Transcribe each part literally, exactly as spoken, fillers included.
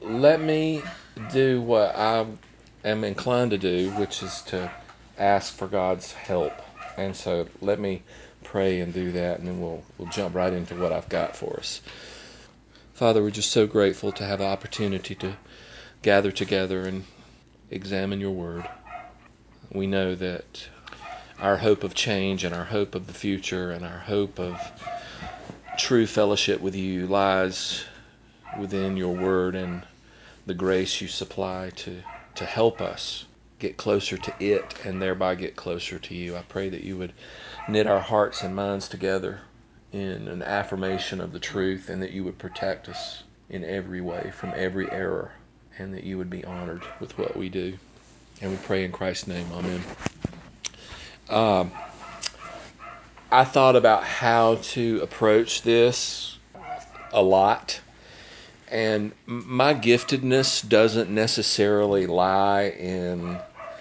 let me do what I am inclined to do, which is to ask for God's help. And so let me pray and do that, and then we'll we'll jump right into what I've got for us. Father, we're just so grateful to have the opportunity to gather together and examine your word. We know that our hope of change and our hope of the future and our hope of true fellowship with you lies within your word and the grace you supply to, to help us get closer to it and thereby get closer to you. I pray that you would knit our hearts and minds together in an affirmation of the truth, and that you would protect us in every way from every error, and that you would be honored with what we do. And we pray in Christ's name. Amen. Um, I thought about how to approach this a lot. And my giftedness doesn't necessarily lie in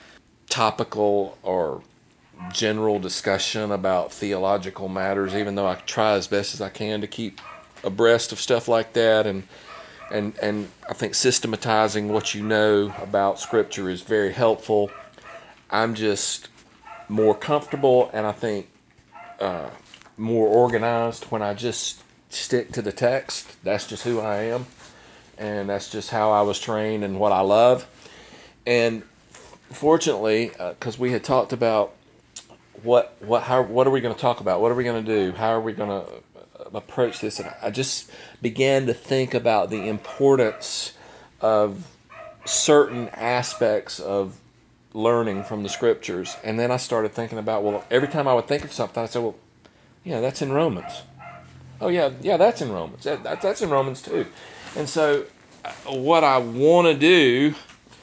topical or general discussion about theological matters, even though I try as best as I can to keep abreast of stuff like that. And and and I think systematizing what you know about Scripture is very helpful. I'm just more comfortable and I think uh, more organized when I just stick to the text. That's just who I am. And that's just how I was trained and what I love. And fortunately, because uh, we had talked about what what how what are we going to talk about? What are we going to do? How are we going to approach this? And I just began to think about the importance of certain aspects of learning from the Scriptures. And then I started thinking about, well, every time I would think of something, I said, well, yeah, that's in Romans. Oh, yeah, yeah, that's in Romans. That, that, that's in Romans too. And so what I want to do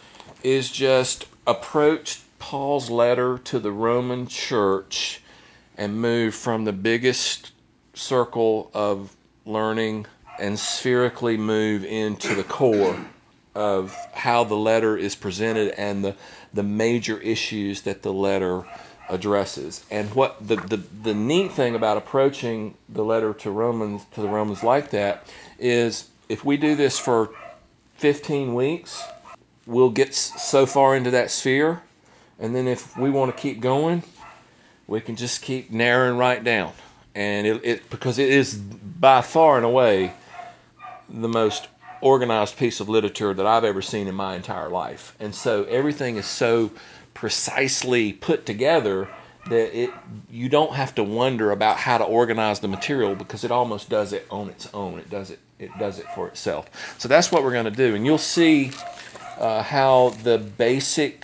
is just approach Paul's letter to the Roman church and move from the biggest circle of learning and spherically move into the core of how the letter is presented and the, the major issues that the letter addresses. And what the, the, the neat thing about approaching the letter to Romans to the Romans like that is, if we do this for fifteen weeks, we'll get so far into that sphere, and then if we want to keep going, we can just keep narrowing right down. And it, it because it is by far and away the most organized piece of literature that I've ever seen in my entire life. And so everything is so precisely put together that it you don't have to wonder about how to organize the material, because it almost does it on its own. It does it it does it for itself. So that's what we're going to do. And you'll see uh, how the basic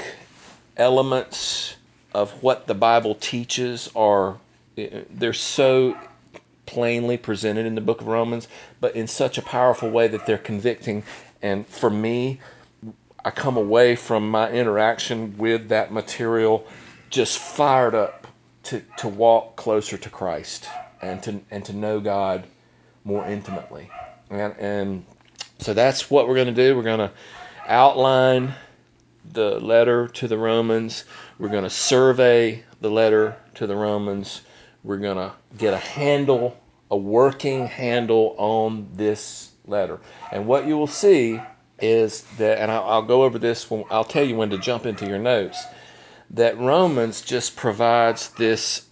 elements of what the Bible teaches are they're so plainly presented in the book of Romans, but in such a powerful way that they're convicting. And for me, I come away from my interaction with that material just fired up to, to walk closer to Christ and to and to know God more intimately. And, and so that's what we're going to do. We're going to outline the letter to the Romans. We're going to survey the letter to the Romans. We're going to get a handle, a working handle on this letter. And what you will see is that, and I'll, I'll go over this, when, I'll tell you when to jump into your notes, that Romans just provides this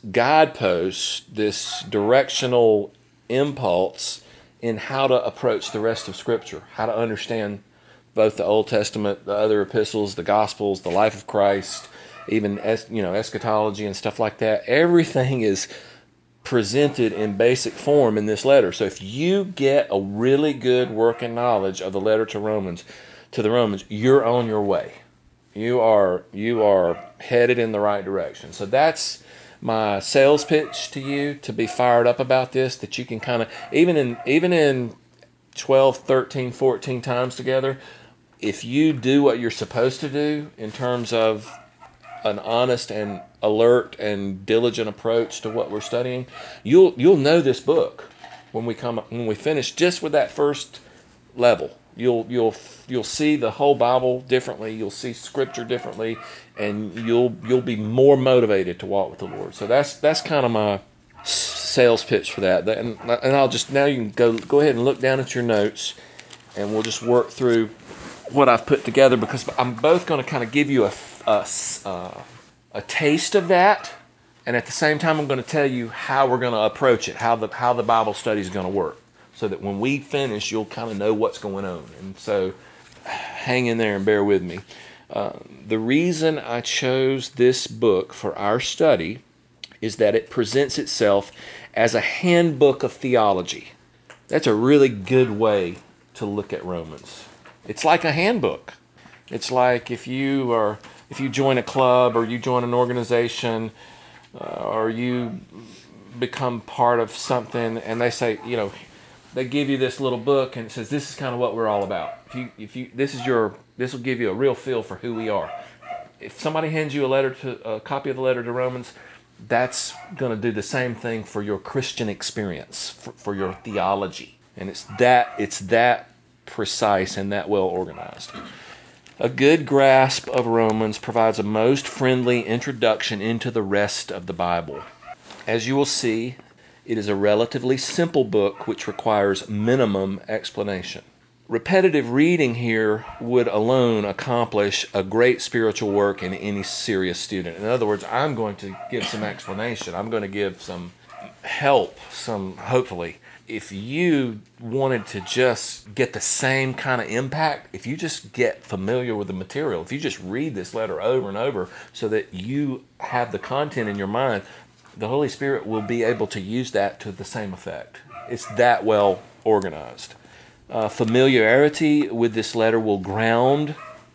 guidepost, this directional impulse in how to approach the rest of Scripture, how to understand both the Old Testament, the other epistles, the Gospels, the life of Christ, even you know eschatology and stuff like that. Everything is presented in basic form in this letter. So if you get a really good working knowledge of the letter to Romans, to the Romans, you're on your way. You are you are headed in the right direction. So that's my sales pitch to you, to be fired up about this, that you can kind of, even in even in twelve, thirteen, fourteen times together, if you do what you're supposed to do in terms of an honest and alert and diligent approach to what we're studying, you'll you'll know this book when we come when we finish just with that first level. You'll you'll you'll see the whole Bible differently. You'll see Scripture differently, and you'll you'll be more motivated to walk with the Lord. So that's that's kind of my sales pitch for that. And and I'll just now you can go go ahead and look down at your notes, and we'll just work through what I've put together, because I'm both going to kind of give you a, a, a, a taste of that, and at the same time I'm going to tell you how we're going to approach it, how the how the Bible study is going to work, so that when we finish, you'll kind of know what's going on. And so hang in there and bear with me. Uh, the reason I chose this book for our study is that it presents itself as a handbook of theology. That's a really good way to look at Romans. It's like a handbook. It's like if you are, if you join a club or you join an organization uh, or you become part of something, and they say, you know, they give you this little book and it says, this is kind of what we're all about. If you, if you, this is your, this will give you a real feel for who we are. If somebody hands you a letter to a copy of the letter to Romans, that's going to do the same thing for your Christian experience, for, for your theology, and it's that it's that precise and that well organized. A good grasp of Romans provides a most friendly introduction into the rest of the Bible. As you will see, it is a relatively simple book which requires minimum explanation. Repetitive reading here would alone accomplish a great spiritual work in any serious student. In other words, I'm going to give some explanation. I'm going to give some help, some, hopefully. If you wanted to just get the same kind of impact, if you just get familiar with the material, if you just read this letter over and over so that you have the content in your mind, the Holy Spirit will be able to use that to the same effect. It's that well organized. Uh, familiarity with this letter will ground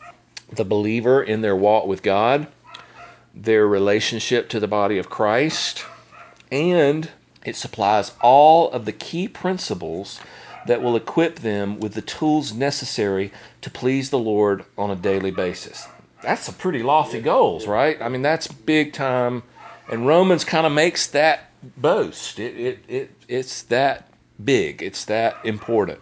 the believer in their walk with God, their relationship to the body of Christ, and it supplies all of the key principles that will equip them with the tools necessary to please the Lord on a daily basis. That's some pretty lofty goals, right? I mean, that's big time, and Romans kind of makes that boast. It, it, it, it's that big. It's that important.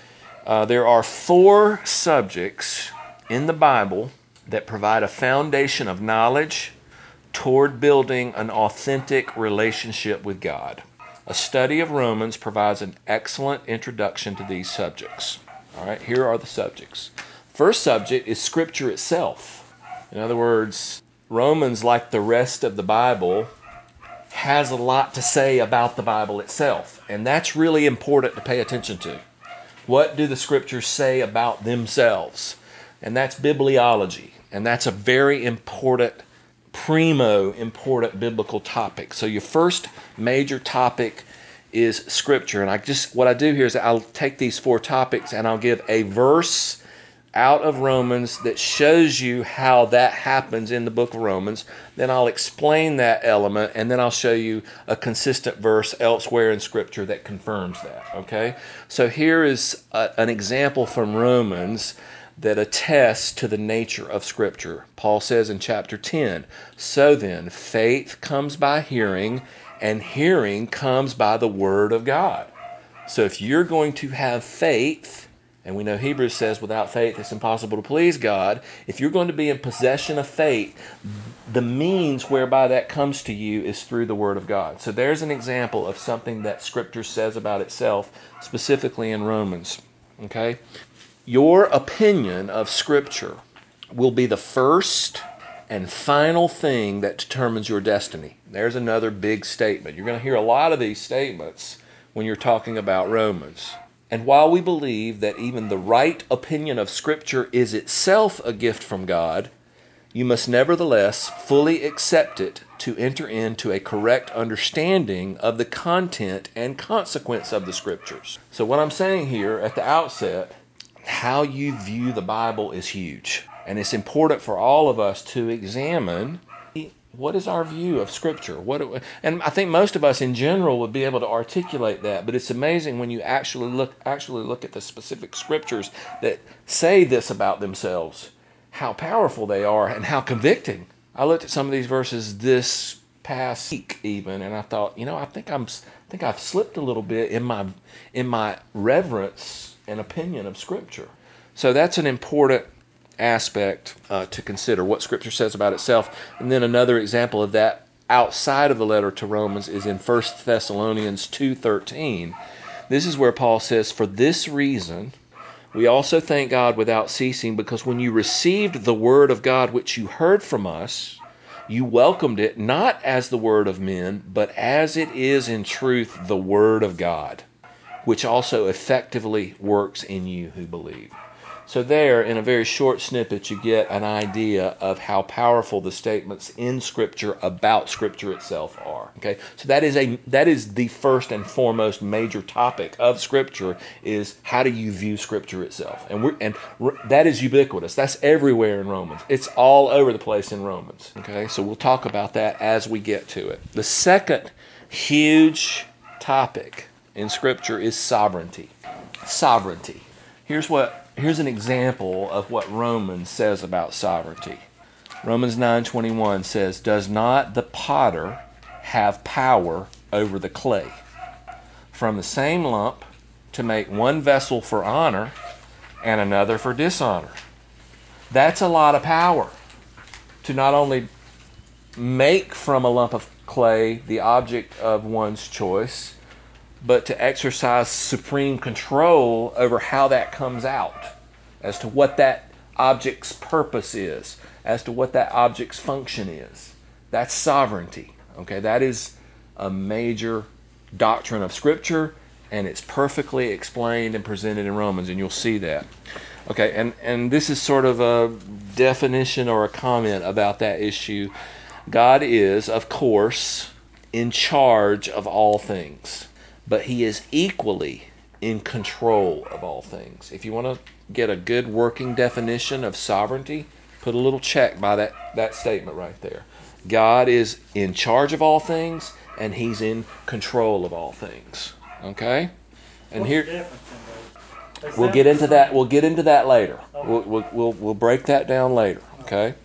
Uh, there are four subjects in the Bible that provide a foundation of knowledge toward building an authentic relationship with God. A study of Romans provides an excellent introduction to these subjects. All right, here are the subjects. First subject is Scripture itself. In other words, Romans, like the rest of the Bible, has a lot to say about the Bible itself, and that's really important to pay attention to. What do the Scriptures say about themselves? And that's bibliology, and that's a very important primo important biblical topic. So your first major topic is Scripture. And I just what I do here is I'll take these four topics and I'll give a verse out of Romans that shows you how that happens in the book of Romans. Then I'll explain that element, and then I'll show you a consistent verse elsewhere in Scripture that confirms that. Okay? So here is a, an example from Romans that attests to the nature of Scripture. Paul says in chapter ten, "So then, faith comes by hearing, and hearing comes by the word of God." So if you're going to have faith, and we know Hebrews says without faith it's impossible to please God, if you're going to be in possession of faith, the means whereby that comes to you is through the word of God. So there's an example of something that Scripture says about itself, specifically in Romans. Okay? Your opinion of Scripture will be the first and final thing that determines your destiny. There's another big statement. You're going to hear a lot of these statements when you're talking about Romans. And while we believe that even the right opinion of Scripture is itself a gift from God, you must nevertheless fully accept it to enter into a correct understanding of the content and consequence of the Scriptures. So what I'm saying here at the outset, how you view the Bible is huge. And it's important for all of us to examine what is our view of Scripture. What it, and I think most of us in general would be able to articulate that, but it's amazing when you actually look actually look at the specific Scriptures that say this about themselves, how powerful they are and how convicting. I looked at some of these verses this past week even, and I thought, you know, I think I'm I think I've slipped a little bit in my in my reverence and opinion of Scripture. So that's an important aspect uh, to consider, what Scripture says about itself. And then another example of that outside of the letter to Romans is in First Thessalonians two thirteen. This is where Paul says, "For this reason, We also thank God without ceasing, because when you received the word of God which you heard from us, you welcomed it not as the word of men, but as it is in truth the word of God, which also effectively works in you who believe. So there, in a very short snippet, you get an idea of how powerful the statements in Scripture about Scripture itself are. Okay, so that is a that is the first and foremost major topic of Scripture, is how do you view Scripture itself, and we're and we're, that is ubiquitous. That's everywhere in Romans. It's all over the place in Romans. Okay, so we'll talk about that as we get to it. The second huge topic in Scripture is sovereignty. Sovereignty. Here's what. Here's an example of what Romans says about sovereignty. Romans nine twenty-one says, "Does not the potter have power over the clay, from the same lump to make one vessel for honor and another for dishonor?" That's a lot of power, to not only make from a lump of clay the object of one's choice, but to exercise supreme control over how that comes out, as to what that object's purpose is, as to what that object's function is. That's sovereignty. Okay, that is a major doctrine of Scripture, and it's perfectly explained and presented in Romans, and you'll see that. Okay, and, and this is sort of a definition or a comment about that issue. God is, of course, in charge of all things, but He is equally in control of all things. If you want to get a good working definition of sovereignty, put a little check by that, that statement right there. God is in charge of all things, and He's in control of all things. Okay? And What's here the difference in those? we'll get into that. We'll get into that later. Okay. We'll, we'll we'll we'll break that down later. Okay?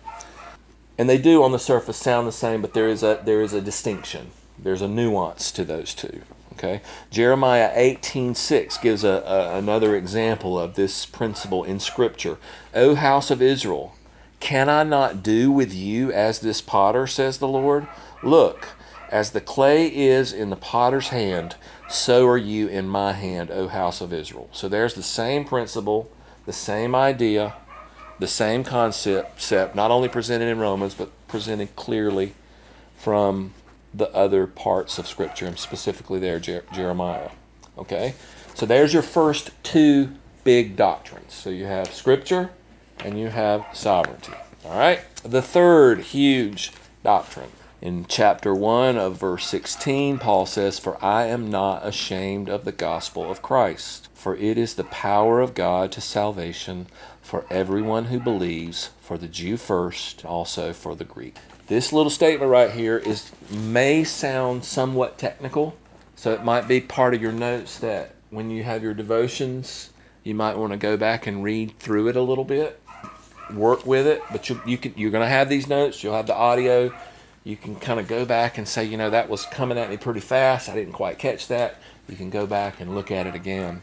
And they do on the surface sound the same, but there is a there is a distinction. There's a nuance to those two. Okay, Jeremiah eighteen six gives a, a, another example of this principle in Scripture. "O house of Israel, can I not do with you as this potter, says the Lord? Look, as the clay is in the potter's hand, so are you in my hand, O house of Israel." So there's the same principle, the same idea, the same concept, not only presented in Romans, but presented clearly from the other parts of Scripture, and specifically there, Jer- Jeremiah. Okay? So there's your first two big doctrines. So you have Scripture and you have sovereignty. All right? The third huge doctrine. In chapter one of verse sixteen, Paul says, "For I am not ashamed of the gospel of Christ, for it is the power of God to salvation for everyone who believes, for the Jew first, also for the Greek." This little statement right here is may sound somewhat technical, so it might be part of your notes that when you have your devotions, you might want to go back and read through it a little bit, work with it. But you, you can, you're going to have these notes, you'll have the audio. You can kind of go back and say, you know, that was coming at me pretty fast. I didn't quite catch that. You can go back and look at it again.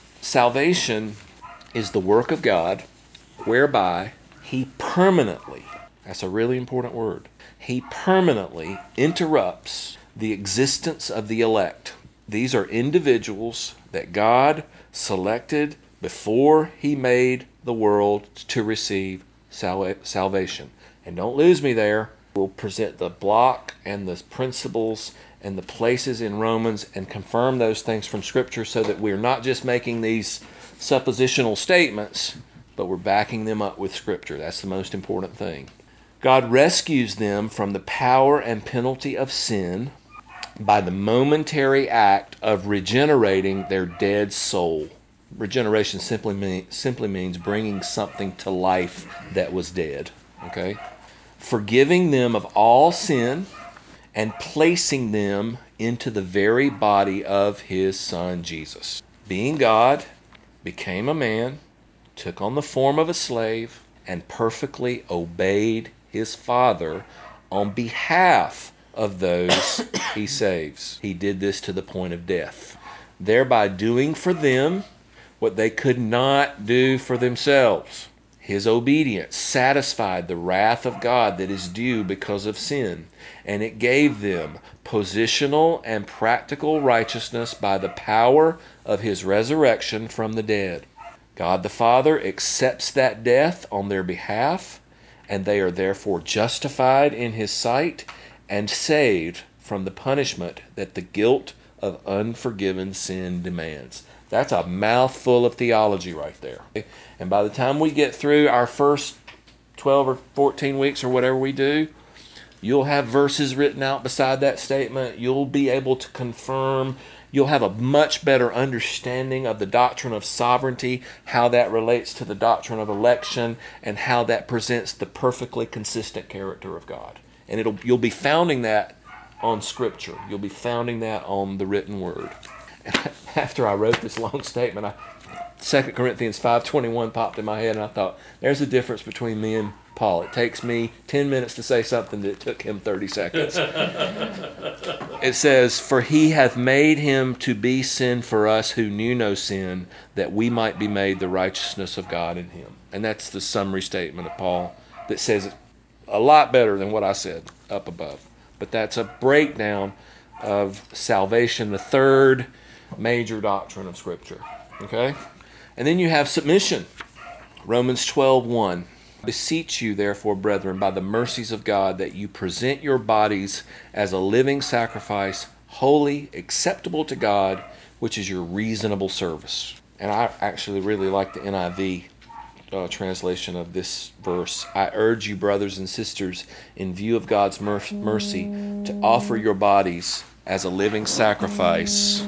Salvation is the work of God whereby He permanently, that's a really important word, He permanently interrupts the existence of the elect. These are individuals that God selected before He made the world to receive sal- salvation. And don't lose me there. We'll present the block and the principles and the places in Romans and confirm those things from Scripture, so that we're not just making these suppositional statements, but we're backing them up with Scripture. That's the most important thing. God rescues them from the power and penalty of sin by the momentary act of regenerating their dead soul. Regeneration simply mean, simply means bringing something to life that was dead. Okay? Forgiving them of all sin and placing them into the very body of His Son Jesus. Being God, became a man, took on the form of a slave, and perfectly obeyed His Father on behalf of those He saves. He did this to the point of death, thereby doing for them what they could not do for themselves. His obedience satisfied the wrath of God that is due because of sin, and it gave them positional and practical righteousness by the power of His resurrection from the dead. God the Father accepts that death on their behalf, and they are therefore justified in His sight and saved from the punishment that the guilt of unforgiven sin demands. That's a mouthful of theology right there. And by the time we get through our first twelve or fourteen weeks or whatever we do, you'll have verses written out beside that statement. You'll be able to confirm. You'll have a much better understanding of the doctrine of sovereignty, how that relates to the doctrine of election, and how that presents the perfectly consistent character of God. And it'll you'll be founding that on Scripture. You'll be founding that on the written Word. After I wrote this long statement, I, Second Corinthians five twenty-one popped in my head, and I thought, there's a difference between me and Paul. It takes me ten minutes to say something that it took him thirty seconds. It says, "For he hath made him to be sin for us who knew no sin, that we might be made the righteousness of God in him." And that's the summary statement of Paul that says it a lot better than what I said up above. But that's a breakdown of salvation, the third major doctrine of Scripture. Okay? And then you have submission. Romans twelve one. "Beseech you, therefore, brethren, by the mercies of God, that you present your bodies as a living sacrifice, holy, acceptable to God, which is your reasonable service." And I actually really like the N I V uh, translation of this verse. "I urge you, brothers and sisters, in view of God's mer- mercy, to offer your bodies as a living sacrifice,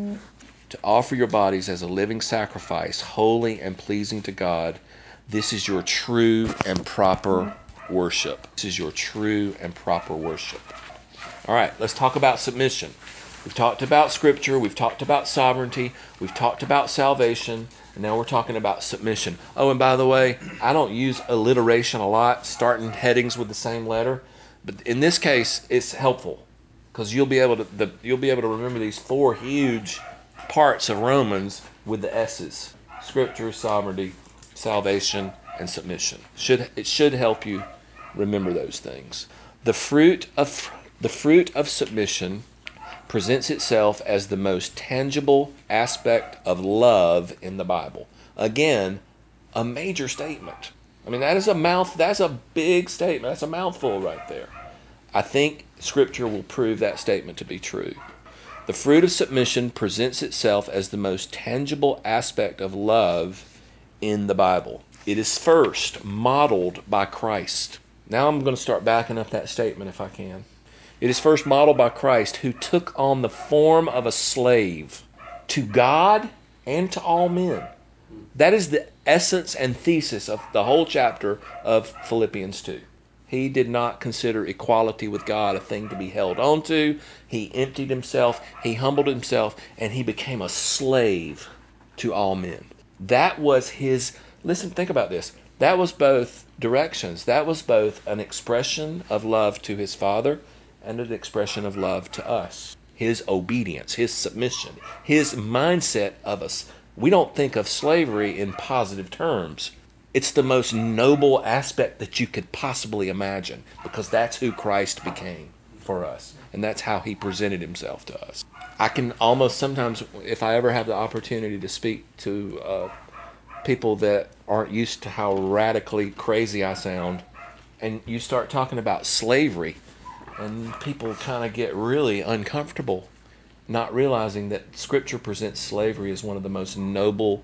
to offer your bodies as a living sacrifice, holy and pleasing to God. This is your true and proper worship." This is your true and proper worship. All right, let's talk about submission. We've talked about Scripture. We've talked about sovereignty. We've talked about salvation. And now we're talking about submission. Oh, and by the way, I don't use alliteration a lot, starting headings with the same letter. But in this case, it's helpful because you'll be able to the, you'll be able to remember these four huge parts of Romans with the S's: Scripture, sovereignty, salvation, and submission. Should it should help you remember those things. The fruit of the fruit of submission presents itself as the most tangible aspect of love in the Bible. Again, a major statement. I mean, that is a mouth that's a big statement. That's a mouthful right there. I think Scripture will prove that statement to be true. The fruit of submission presents itself as the most tangible aspect of love in the Bible. It is first modeled by Christ. Now I'm going to start backing up that statement if I can. It is first modeled by Christ, who took on the form of a slave to God and to all men. That is the essence and thesis of the whole chapter of Philippians two. He did not consider equality with God a thing to be held on to. He emptied himself, he humbled himself, and he became a slave to all men. That was his, listen, think about this. That was both directions. That was both an expression of love to his Father and an expression of love to us. His obedience, his submission, his mindset of us. We don't think of slavery in positive terms. It's the most noble aspect that you could possibly imagine, because that's who Christ became for us. And that's how he presented himself to us. I can almost sometimes, if I ever have the opportunity to speak to uh, people that aren't used to how radically crazy I sound, and you start talking about slavery, and people kind of get really uncomfortable, not realizing that Scripture presents slavery as one of the most noble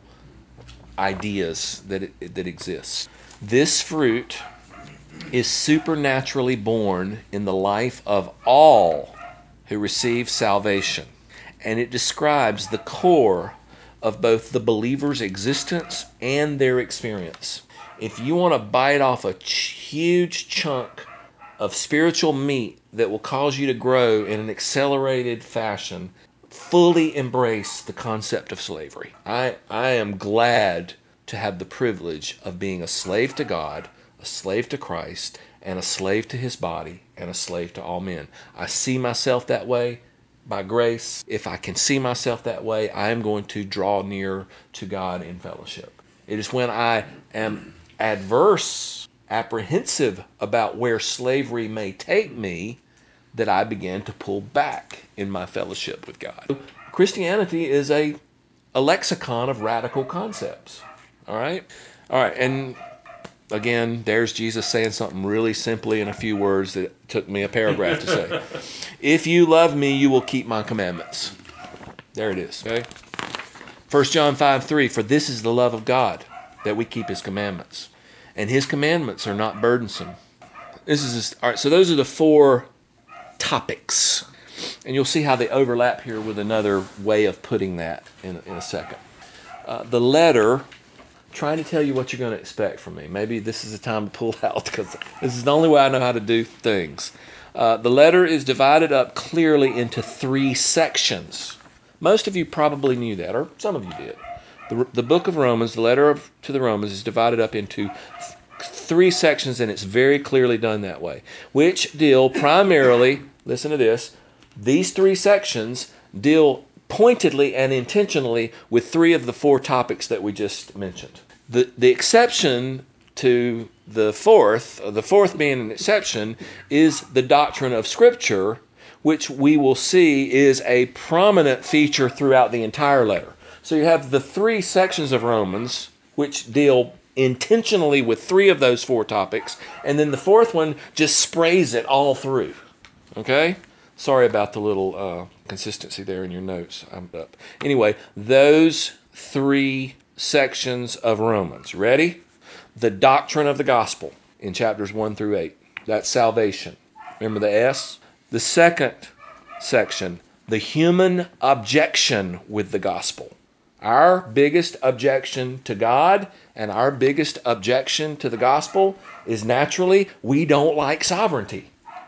ideas that it, that exists. This fruit is supernaturally born in the life of all who receive salvation, and it describes the core of both the believer's existence and their experience. If you want to bite off a huge chunk of spiritual meat that will cause you to grow in an accelerated fashion, fully embrace the concept of slavery. I, I am glad to have the privilege of being a slave to God, a slave to Christ, and a slave to his body, and a slave to all men. I see myself that way by grace. If I can see myself that way, I am going to draw near to God in fellowship. It is when I am adverse, apprehensive about where slavery may take me, that I began to pull back in my fellowship with God. Christianity is a, a lexicon of radical concepts. All right? All right, and again, there's Jesus saying something really simply in a few words that took me a paragraph to say. If you love me, you will keep my commandments. There it is, okay? First John five three, for this is the love of God, that we keep his commandments. And his commandments are not burdensome. This is just, all right, so those are the four topics. And you'll see how they overlap here with another way of putting that in, in a second. Uh, the letter, trying to tell you what you're going to expect from me. Maybe this is the time to pull out because this is the only way I know how to do things. Uh, the letter is divided up clearly into three sections. Most of you probably knew that, or some of you did. The, the book of Romans, the letter of, to the Romans, is divided up into th- three sections, and it's very clearly done that way, which deal primarily, listen to this, these three sections deal pointedly and intentionally with three of the four topics that we just mentioned. The, the exception to the fourth, the fourth being an exception, is the doctrine of Scripture, which we will see is a prominent feature throughout the entire letter. So you have the three sections of Romans, which deal intentionally with three of those four topics, and then the fourth one just sprays it all through. Okay? Sorry about the little uh, consistency there in your notes. I'm up. Anyway, those three sections of Romans. Ready? The doctrine of the gospel in chapters one through eight. That's salvation. Remember the S? The second section, the human objection with the gospel. Our biggest objection to God and our biggest objection to the gospel is naturally we don't like sovereignty.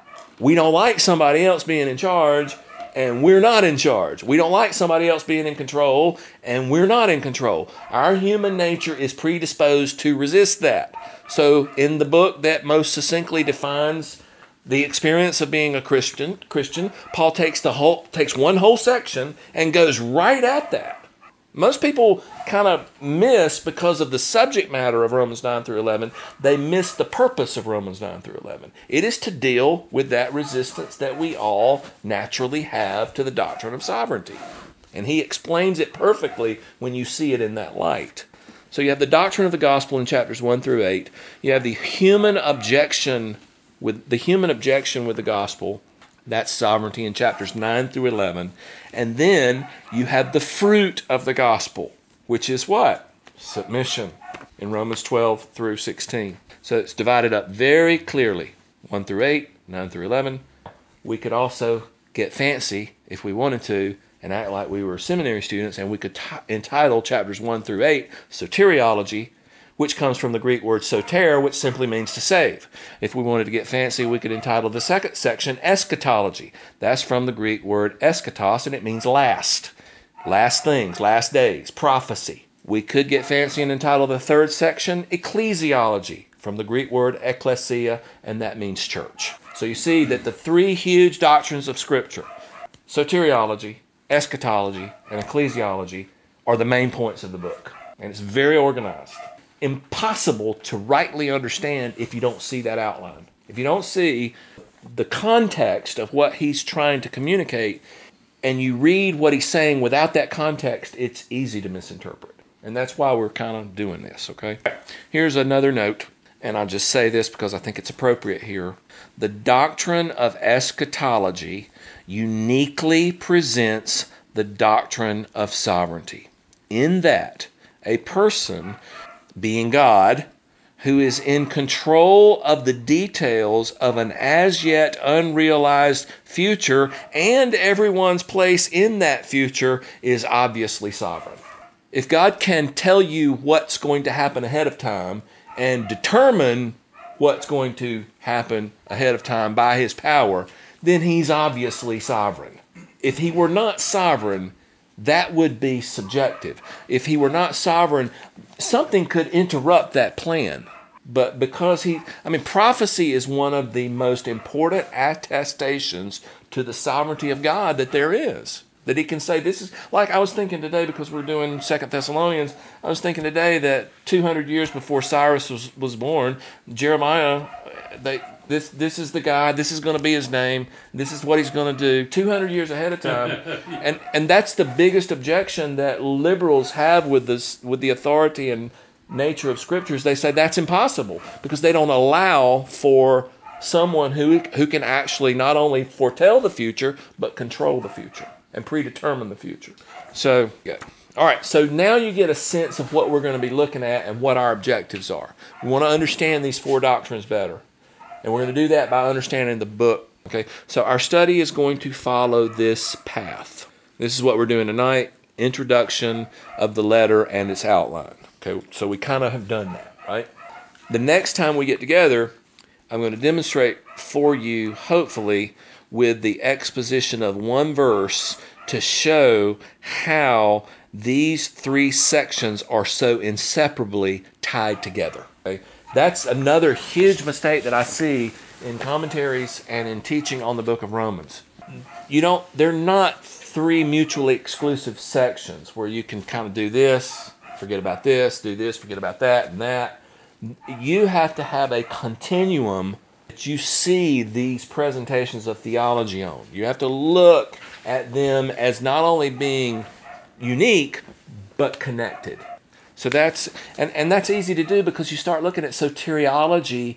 We don't like somebody else being in charge, and we're not in charge. We don't like somebody else being in control, and we're not in control. Our human nature is predisposed to resist that. So in the book that most succinctly defines the experience of being a Christian, Christian, Paul takes the whole takes one whole section and goes right at that. Most people kind of miss, because of the subject matter of Romans nine through eleven, they miss the purpose of Romans nine through eleven. It is to deal with that resistance that we all naturally have to the doctrine of sovereignty. And he explains it perfectly when you see it in that light. So you have the doctrine of the gospel in chapters one through eight. You have the human objection with the human objection with the gospel. That's sovereignty in chapters nine through eleven. And then you have the fruit of the gospel, which is what? Submission in Romans twelve through sixteen. So it's divided up very clearly. one through eight, nine through eleven. We could also get fancy if we wanted to and act like we were seminary students, and we could t- entitle chapters one through eight soteriology, which comes from the Greek word soter, which simply means to save. If we wanted to get fancy, we could entitle the second section eschatology. That's from the Greek word eschatos, and it means last. Last things, last days, prophecy. We could get fancy and entitle the third section ecclesiology, from the Greek word ekklesia, and that means church. So you see that the three huge doctrines of Scripture, soteriology, eschatology, and ecclesiology, are the main points of the book. And it's very organized. Impossible to rightly understand if you don't see that outline. If you don't see the context of what he's trying to communicate, and you read what he's saying without that context, it's easy to misinterpret. And that's why we're kind of doing this, okay? Here's another note, and I'll just say this because I think it's appropriate here. The doctrine of eschatology uniquely presents the doctrine of sovereignty, in that a person, being God, who is in control of the details of an as yet unrealized future and everyone's place in that future, is obviously sovereign. If God can tell you what's going to happen ahead of time and determine what's going to happen ahead of time by his power, then he's obviously sovereign. If he were not sovereign, that would be subjective. If he were not sovereign, something could interrupt that plan. But because he, I mean, prophecy is one of the most important attestations to the sovereignty of God that there is. That he can say, this is, like I was thinking today, because we're doing Second Thessalonians, I was thinking today that two hundred years before Cyrus was, was born, Jeremiah, they, this this is the guy, this is going to be his name, this is what he's going to do, two hundred years ahead of time. and and that's the biggest objection that liberals have with this, with the authority and nature of scriptures, they say that's impossible because they don't allow for someone who who can actually not only foretell the future but control the future and predetermine the future. So, yeah. All right, so now you get a sense of what we're going to be looking at and what our objectives are. We want to understand these four doctrines better, and we're going to do that by understanding the book. Okay, so our study is going to follow this path. This is what we're doing tonight: introduction of the letter and its outline. Okay, so we kind of have done that, right? The next time we get together, I'm going to demonstrate for you, hopefully, with the exposition of one verse to show how these three sections are so inseparably tied together. Okay? That's another huge mistake that I see in commentaries and in teaching on the book of Romans. You don't, they're not three mutually exclusive sections where you can kind of do this, forget about this, do this, forget about that, and that. You have to have a continuum that you see these presentations of theology on. You have to look at them as not only being unique, but connected. So that's, and, and that's easy to do because you start looking at soteriology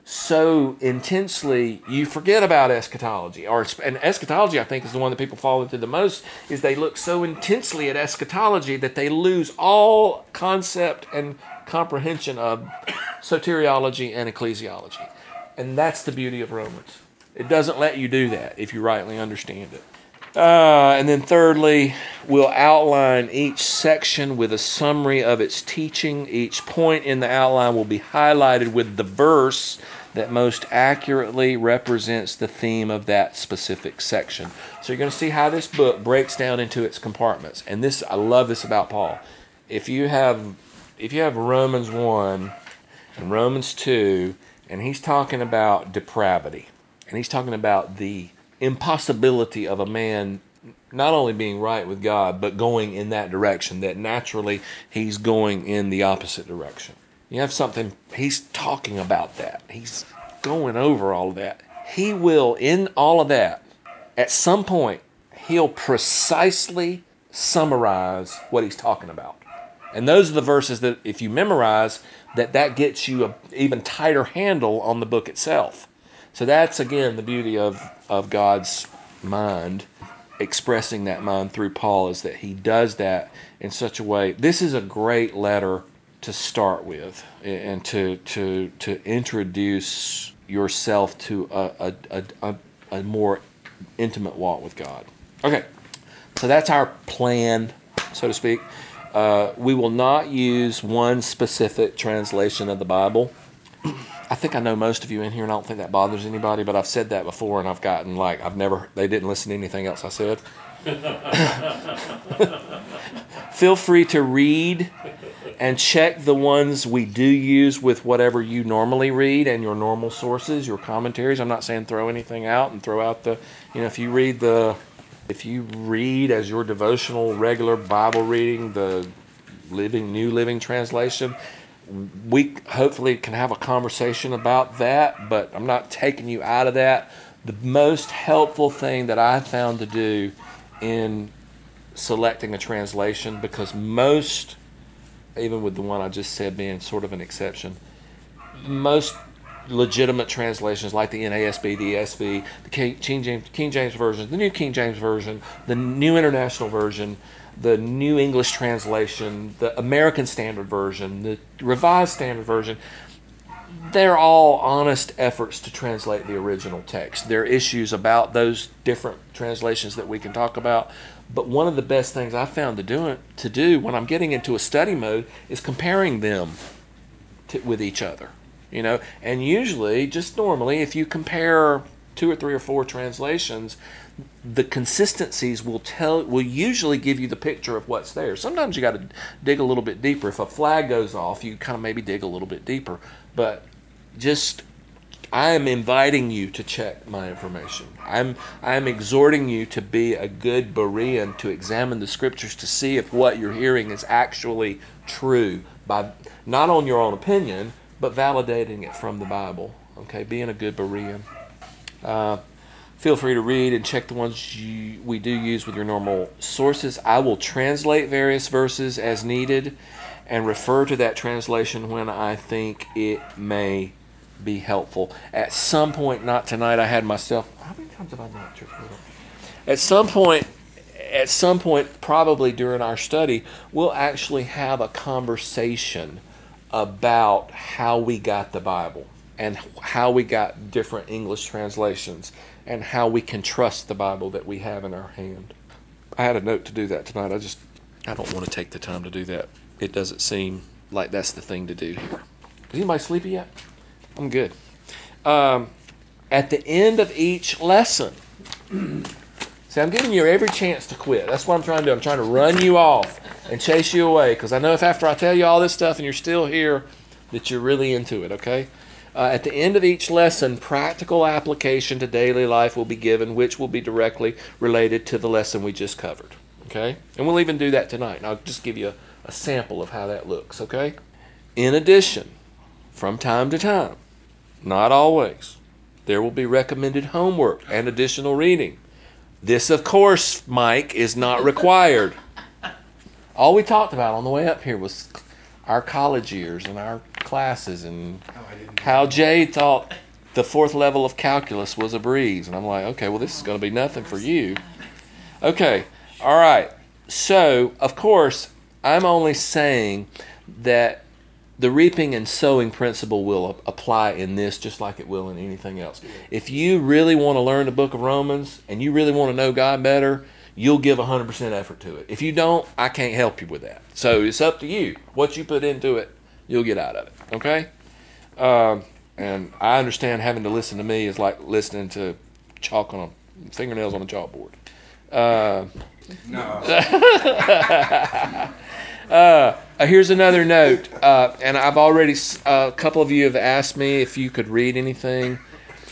so intensely, you forget about eschatology. Or and eschatology, I think, is the one that people fall into the most, is they look so intensely at eschatology that they lose all concept and comprehension of soteriology and ecclesiology. And that's the beauty of Romans. It doesn't let you do that if you rightly understand it. Uh, and then thirdly, we'll outline each section with a summary of its teaching. Each point in the outline will be highlighted with the verse that most accurately represents the theme of that specific section. So you're going to see how this book breaks down into its compartments. And this, I love this about Paul. If you have, if you have Romans one and Romans two, and he's talking about depravity, and he's talking about the impossibility of a man not only being right with God, but going in that direction, that naturally he's going in the opposite direction. You have something, he's talking about that. He's going over all of that. He will, in all of that, at some point, he'll precisely summarize what he's talking about. And those are the verses that, if you memorize, that that gets you an even tighter handle on the book itself. So that's, again, the beauty of, of God's mind, expressing that mind through Paul, is that he does that in such a way. This is a great letter to start with and to to to introduce yourself to a, a, a, a, a more intimate walk with God. Okay, so that's our plan, so to speak. Uh, we will not use one specific translation of the Bible. I think I know most of you in here, and I don't think that bothers anybody, but I've said that before, and I've gotten, like, I've never, they didn't listen to anything else I said. Feel free to read and check the ones we do use with whatever you normally read and your normal sources, your commentaries. I'm not saying throw anything out and throw out the, you know, if you read the, if you read as your devotional, regular Bible reading, the Living New Living Translation, we hopefully can have a conversation about that, but I'm not taking you out of that. The most helpful thing that I found to do in selecting a translation, because most, even with the one I just said being sort of an exception, most legitimate translations like the N A S B, the E S V, the King James, King James Version, the New King James Version, the New International Version, the New English Translation, the American Standard Version, the Revised Standard Version, they're all honest efforts to translate the original text. There are issues about those different translations that we can talk about, but one of the best things I found to do, to do when I'm getting into a study mode is comparing them to, with each other. You know, and usually, just normally, if you compare two or three or four translations, the consistencies will tell will usually give you the picture of what's there. Sometimes you got to dig a little bit deeper. If a flag goes off, you kind of maybe dig a little bit deeper. But just, I am inviting you to check my information. I'm I'm exhorting you to be a good Berean, to examine the scriptures to see if what you're hearing is actually true, by not on your own opinion, but validating it from the Bible. Okay, being a good Berean. Uh, feel free to read and check the ones you, we do use with your normal sources. I will translate various verses as needed, and refer to that translation when I think it may be helpful. At some point, not tonight, I had myself. How many times have I not church? At some point, at some point, probably during our study, we'll actually have a conversation about how we got the Bible and how we got different English translations and how we can trust the Bible that we have in our hand. I had a note to do that tonight. I just, I don't want to take the time to do that. It doesn't seem like that's the thing to do here. Is anybody sleepy yet? I'm good. Um, at the end of each lesson, see, I'm giving you every chance to quit. That's what I'm trying to do. I'm trying to run you off and chase you away, because I know if after I tell you all this stuff and you're still here, that you're really into it, okay? Uh, at the end of each lesson, practical application to daily life will be given, which will be directly related to the lesson we just covered, okay? And we'll even do that tonight, and I'll just give you a, a sample of how that looks, okay? In addition, from time to time, not always, there will be recommended homework and additional reading. This, of course, Mike, is not required. All we talked about on the way up here was our college years and our classes and how Jay thought the fourth level of calculus was a breeze. And I'm like, okay, well, this is going to be nothing for you. Okay, all right. So, of course, I'm only saying that the reaping and sowing principle will apply in this just like it will in anything else. If you really want to learn the book of Romans and you really want to know God better, you'll give one hundred percent effort to it. If you don't, I can't help you with that. So it's up to you. What you put into it, you'll get out of it. Okay? Um, and I understand having to listen to me is like listening to chalk on a, fingernails on a chalkboard. Uh, no. Uh, here's another note, uh, and I've already, uh, a couple of you have asked me if you could read anything.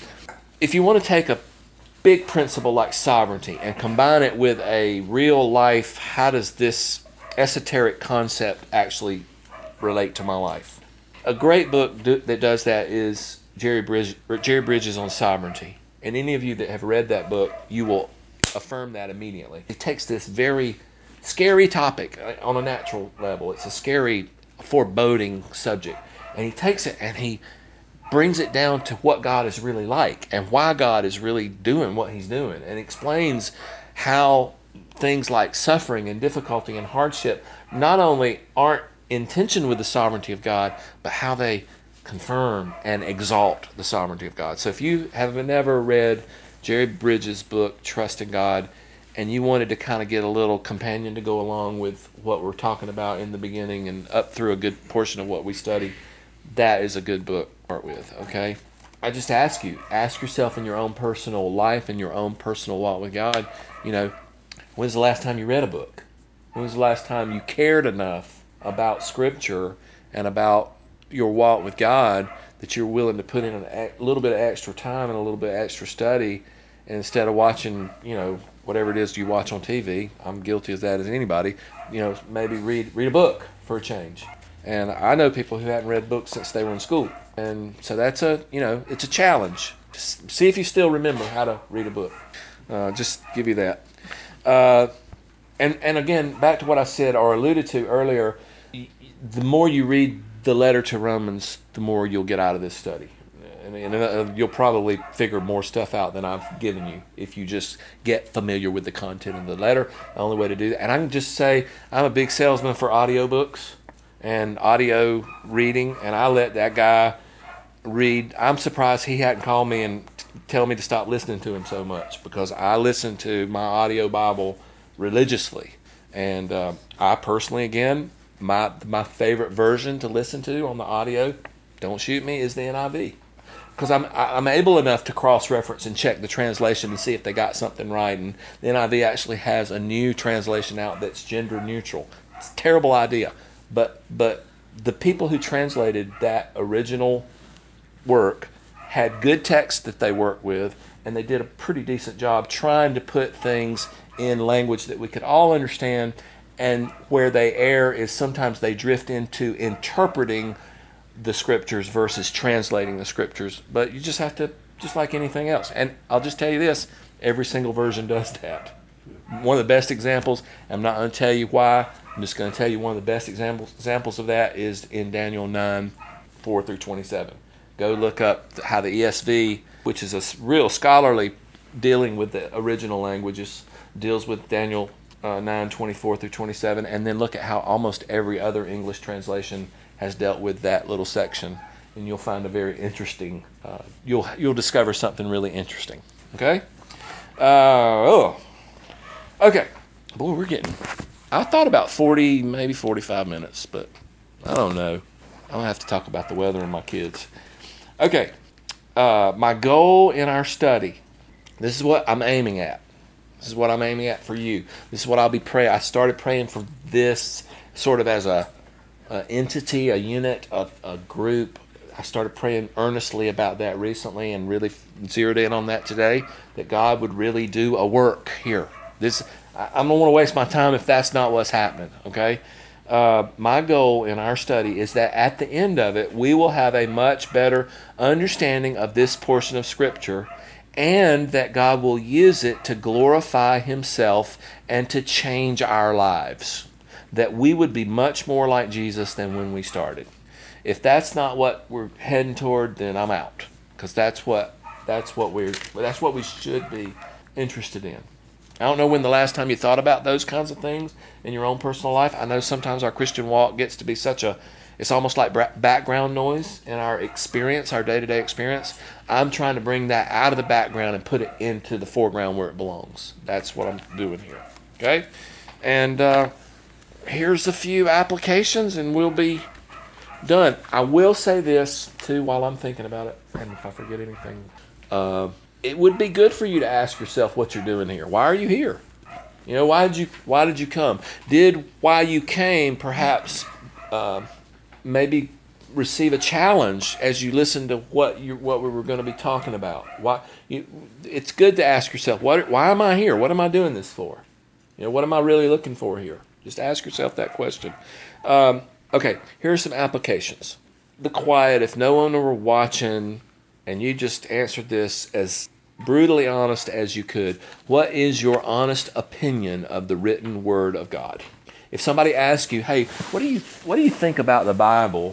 If you want to take a big principle like sovereignty and combine it with a real life, how does this esoteric concept actually relate to my life? A great book do, that does that is Jerry, Bridge, Jerry Bridges on Sovereignty. And any of you that have read that book, you will affirm that immediately. He takes this very scary topic on a natural level. It's a scary, foreboding subject. And he takes it and he brings it down to what God is really like and why God is really doing what he's doing, and explains how things like suffering and difficulty and hardship not only aren't in tension with the sovereignty of God, but how they confirm and exalt the sovereignty of God. So if you have never read Jerry Bridges' book, Trusting God, and you wanted to kind of get a little companion to go along with what we're talking about in the beginning and up through a good portion of what we study, that is a good book to start with, okay? I just ask you, ask yourself in your own personal life and your own personal walk with God, you know, when's the last time you read a book? When was the last time you cared enough about Scripture and about your walk with God that you're willing to put in a little bit of extra time and a little bit of extra study, and instead of watching, you know, whatever it is you watch on T V, I'm guilty of that as anybody, you know, maybe read read a book for a change. And I know people who haven't read books since they were in school. And so that's a, you know, it's a challenge. Just see if you still remember how to read a book. Uh, just give you that. Uh, and, and again, back to what I said or alluded to earlier, the more you read the letter to Romans, the more you'll get out of this study. I mean, uh, you'll probably figure more stuff out than I've given you if you just get familiar with the content of the letter. The only way to do that. And I can just say I'm a big salesman for audiobooks and audio reading, and I let that guy read. I'm surprised he hadn't called me and t- tell me to stop listening to him so much, because I listen to my audio Bible religiously. And uh, I personally, again, my my favorite version to listen to on the audio, don't shoot me, is the N I V. Because I'm I'm able enough to cross-reference and check the translation to see if they got something right. And the N I V actually has a new translation out that's gender neutral. It's a terrible idea. But but the people who translated that original work had good text that they worked with, and they did a pretty decent job trying to put things in language that we could all understand. And where they err is sometimes they drift into interpreting the scriptures versus translating the scriptures. But you just have to, just like anything else. And I'll just tell you this, every single version does that. One of the best examples, I'm not going to tell you why, I'm just going to tell you one of the best examples examples of that is in Daniel nine, four through twenty-seven. Go look up how the E S V, which is a real scholarly dealing with the original languages, deals with Daniel uh, nine, twenty-four through twenty-seven, and then look at how almost every other English translation has dealt with that little section, and you'll find a very interesting, uh, you'll you'll discover something really interesting. Okay? Uh, oh. Okay. Boy, we're getting, I thought about forty, maybe forty-five minutes, but I don't know. I'm going to have to talk about the weather and my kids. Okay. Uh, my goal in our study, this is what I'm aiming at. This is what I'm aiming at for you. This is what I'll be praying. I started praying for this sort of as a, a entity, a unit, a, a group. I started praying earnestly about that recently and really zeroed in on that today, that God would really do a work here. This I, I don't want to waste my time if that's not what's happening, okay? Uh, my goal in our study is that at the end of it, we will have a much better understanding of this portion of Scripture, and that God will use it to glorify Himself and to change our lives. That we would be much more like Jesus than when we started. If that's not what we're heading toward, then I'm out, because that's what that's what we're that's what we should be interested in. I don't know when the last time you thought about those kinds of things in your own personal life. I know sometimes our Christian walk gets to be such a, it's almost like background noise in our experience, our day-to-day experience. I'm trying to bring that out of the background and put it into the foreground where it belongs. That's what I'm doing here. Okay? And uh, here's a few applications and we'll be done. I will say this, too, while I'm thinking about it, and if I forget anything, uh, it would be good for you to ask yourself what you're doing here. Why are you here? You know, why did you why did you come? Did why you came perhaps uh, maybe receive a challenge as you listened to what you what we were going to be talking about? Why you, it's good to ask yourself, what why am I here? What am I doing this for? You know, what am I really looking for here? Just ask yourself that question. Um, okay, here are some applications. The quiet, if no one were watching, and you just answered this as brutally honest as you could, what is your honest opinion of the written Word of God? If somebody asks you, hey, what do you what do you think about the Bible?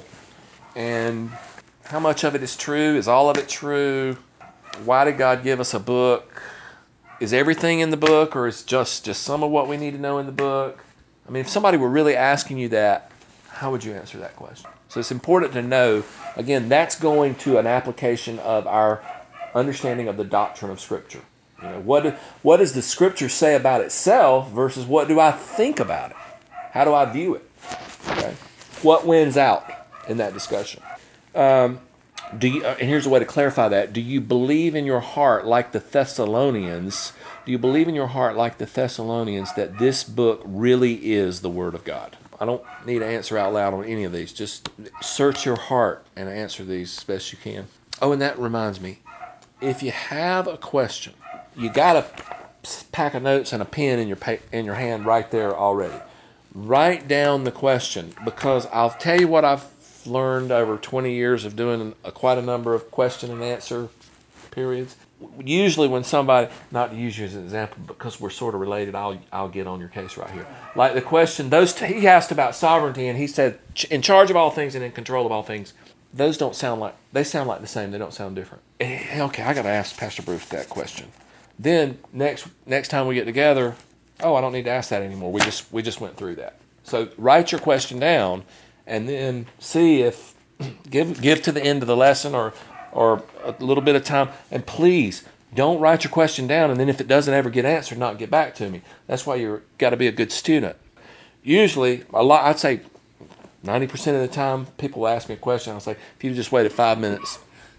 And how much of it is true? Is all of it true? Why did God give us a book? Is everything in the book, or is just, just some of what we need to know in the book? I mean, if somebody were really asking you that, how would you answer that question? So it's important to know, again, that's going to an application of our understanding of the doctrine of Scripture. You know, what, what does the Scripture say about itself versus what do I think about it? How do I view it? Okay? What wins out in that discussion? Um, do you, and here's a way to clarify that. Do you believe in your heart, like the Thessalonians, do you believe in your heart, like the Thessalonians, that this book really is the Word of God? I don't need to answer out loud on any of these. Just search your heart and answer these as best you can. Oh, and that reminds me, if you have a question, you got a pack of notes and a pen in your pa- in your hand right there already. Write down the question, because I'll tell you what I've learned over twenty years of doing a, quite a number of question and answer periods. Usually when somebody, not to use you as an example, because we're sort of related, I'll I'll get on your case right here. Like the question, those t- he asked about sovereignty, and he said, in charge of all things and in control of all things. Those don't sound like, they sound like the same, they don't sound different. Okay, I got to ask Pastor Bruce that question. Then next next time we get together, oh, I don't need to ask that anymore. We just we just went through that. So write your question down, and then see if give give to the end of the lesson or or a little bit of time. And please don't write your question down, and then if it doesn't ever get answered, not get back to me. That's why you've got to be a good student. Usually, a lot I'd say ninety percent of the time, people will ask me a question. I'll say, if you just waited five minutes,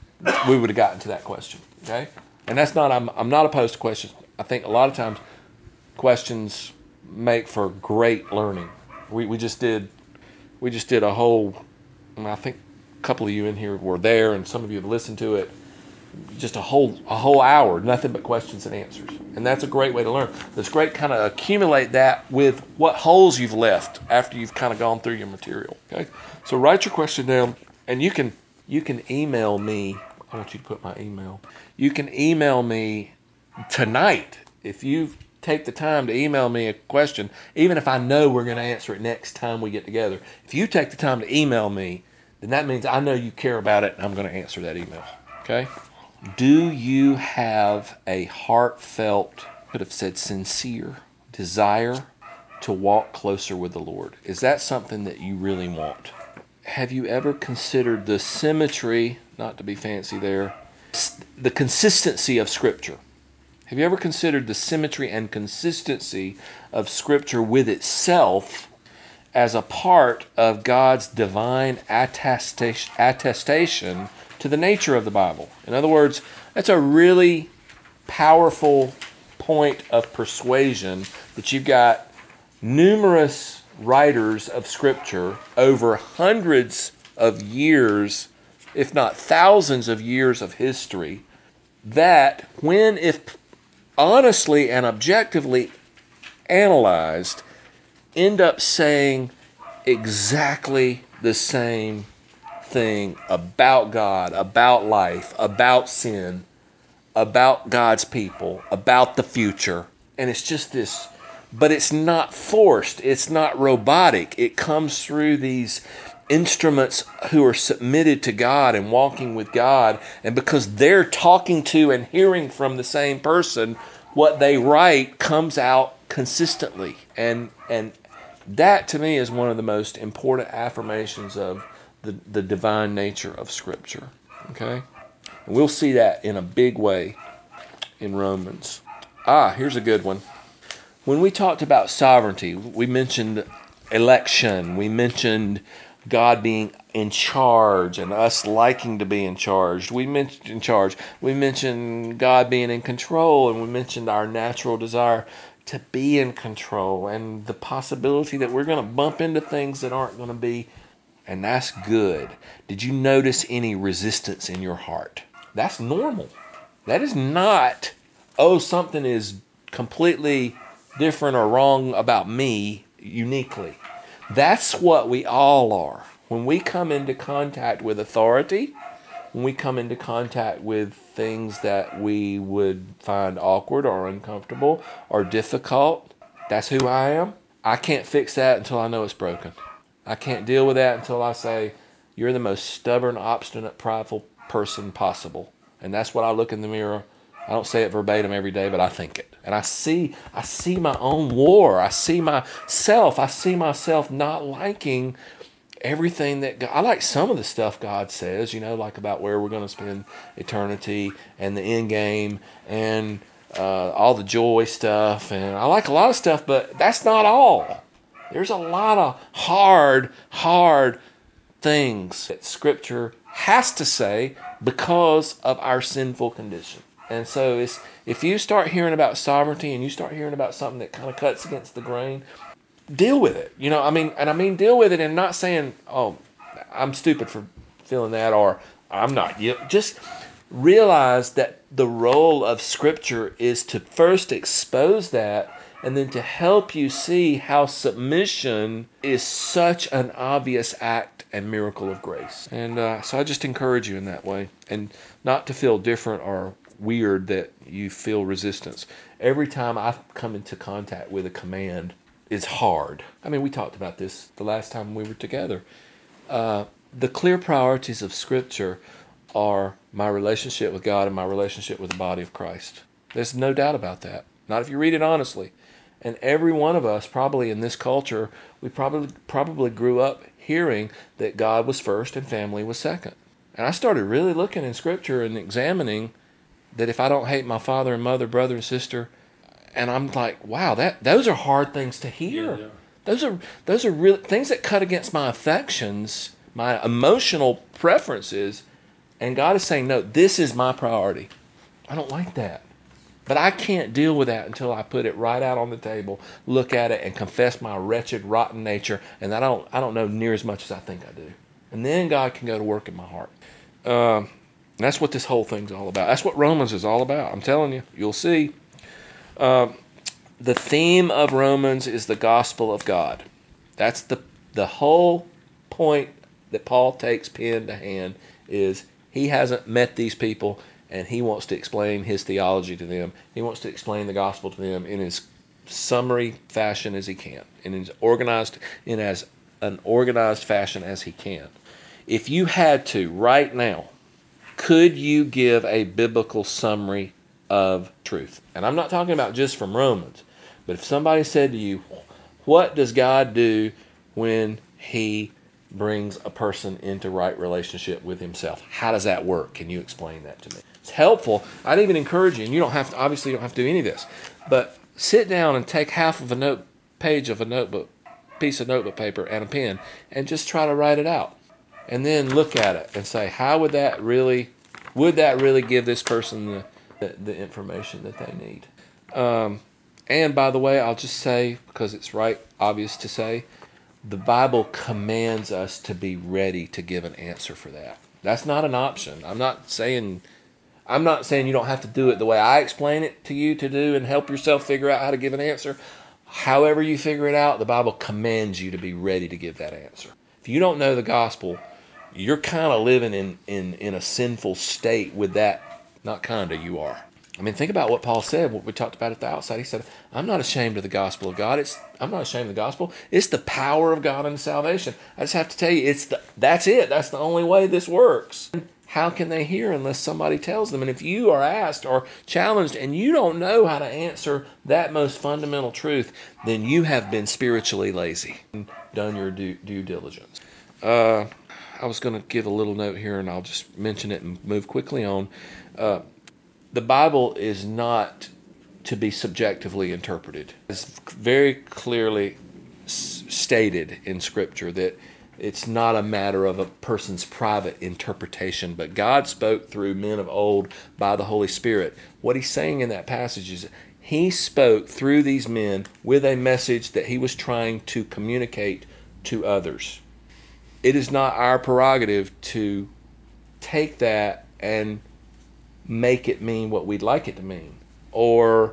we would have gotten to that question. Okay, and that's not. I'm I'm not opposed to questions. I think a lot of times questions make for great learning. We we just did we just did a whole. I think a couple of you in here were there, and some of you have listened to it. Just a whole a whole hour, nothing but questions and answers, and that's a great way to learn. It's great kind of accumulate that with what holes you've left after you've kind of gone through your material. Okay, so write your question down, and you can you can email me. I want you to put my email. You can email me tonight if you've take the time to email me a question, even if I know we're going to answer it next time we get together, if you take the time to email me, then that means I know you care about it and I'm going to answer that email. Okay? Do you have a heartfelt, could have said sincere, desire to walk closer with the Lord? Is that something that you really want? Have you ever considered the symmetry, not to be fancy there, the consistency of Scripture? Have you ever considered the symmetry and consistency of Scripture with itself as a part of God's divine attestation, attestation to the nature of the Bible? In other words, that's a really powerful point of persuasion that you've got numerous writers of Scripture over hundreds of years, if not thousands of years of history, that when, if honestly and objectively analyzed, end up saying exactly the same thing about God, about life, about sin, about God's people, about the future. And it's just this, but it's not forced, it's not robotic. It comes through these instruments who are submitted to God and walking with God, and because they're talking to and hearing from the same person, what they write comes out consistently. And and that to me is one of the most important affirmations of the, the divine nature of Scripture. Okay? And we'll see that in a big way in Romans. Ah, here's a good one. When we talked about sovereignty, we mentioned election, we mentioned God being in charge and us liking to be in charge. We mentioned in charge. We mentioned God being in control, and we mentioned our natural desire to be in control and the possibility that we're going to bump into things that aren't going to be, and that's good. Did you notice any resistance in your heart? That's normal. That is not, oh, something is completely different or wrong about me uniquely. That's what we all are. When we come into contact with authority, when we come into contact with things that we would find awkward or uncomfortable or difficult, that's who I am. I can't fix that until I know it's broken. I can't deal with that until I say, you're the most stubborn, obstinate, prideful person possible. And that's what I look in the mirror. I don't say it verbatim every day, but I think it. And I see I see my own war. I see myself. I see myself not liking everything that God, I like some of the stuff God says, you know, like about where we're going to spend eternity and the end game and uh, all the joy stuff. And I like a lot of stuff, but that's not all. There's a lot of hard, hard things that Scripture has to say because of our sinful condition. And so it's, if you start hearing about sovereignty and you start hearing about something that kind of cuts against the grain, deal with it. You know, I mean, and I mean deal with it and not saying, oh, I'm stupid for feeling that, or I'm not. You just realize that the role of Scripture is to first expose that and then to help you see how submission is such an obvious act and miracle of grace. And uh, so I just encourage you in that way, and not to feel different or weird that you feel resistance. Every time I come into contact with a command, it's hard. I mean, we talked about this the last time we were together. Uh, the clear priorities of Scripture are my relationship with God and my relationship with the body of Christ. There's no doubt about that. Not if you read it honestly. And every one of us, probably in this culture, we probably probably grew up hearing that God was first and family was second. And I started really looking in Scripture and examining that if I don't hate my father and mother, brother and sister, and I'm like, wow, that those are hard things to hear. Yeah, those are those are real things that cut against my affections, my emotional preferences, and God is saying, no, this is my priority. I don't like that. But I can't deal with that until I put it right out on the table, look at it, and confess my wretched, rotten nature, and I don't I don't know near as much as I think I do. And then God can go to work in my heart. Um, that's what this whole thing's all about. That's what Romans is all about. I'm telling you, you'll see. Um, the theme of Romans is the gospel of God. That's the the whole point that Paul takes pen to hand is he hasn't met these people. and he wants to explain his theology to them. He wants to explain the gospel to them in as summary fashion as he can, in as organized in as an organized fashion as he can. If you had to right now, could you give a biblical summary of truth? And I'm not talking about just from Romans, but if somebody said to you, what does God do when he brings a person into right relationship with himself? How does that work? Can you explain that to me? It's helpful. I'd even encourage you, and you don't have to, obviously you don't have to do any of this, but sit down and take half of a note page of a notebook, piece of notebook paper and a pen, and just try to write it out. And then look at it and say, how would that really, would that really give this person the, the, the information that they need? Um, and by the way, I'll just say, because it's right, obvious to say, the Bible commands us to be ready to give an answer for that. That's not an option. I'm not saying, I'm not saying you don't have to do it the way I explain it to you to do and help yourself figure out how to give an answer. However you figure it out, the Bible commands you to be ready to give that answer. If you don't know the gospel, you're kind of living in, in, in a sinful state with that. Not kind of, you are. I mean, think about what Paul said, what we talked about at the outside. He said, I'm not ashamed of the gospel of God. It's I'm not ashamed of the gospel. It's the power of God unto salvation. I just have to tell you, it's the, that's it. That's the only way this works. How can they hear unless somebody tells them? And if you are asked or challenged and you don't know how to answer that most fundamental truth, then you have been spiritually lazy and done your due, due diligence. Uh, I was going to give a little note here, and I'll just mention it and move quickly on. Uh, the Bible is not to be subjectively interpreted. It's very clearly s- stated in Scripture that it's not a matter of a person's private interpretation, but God spoke through men of old by the Holy Spirit. What he's saying in that passage is he spoke through these men with a message that he was trying to communicate to others. It is not our prerogative to take that and make it mean what we'd like it to mean. Or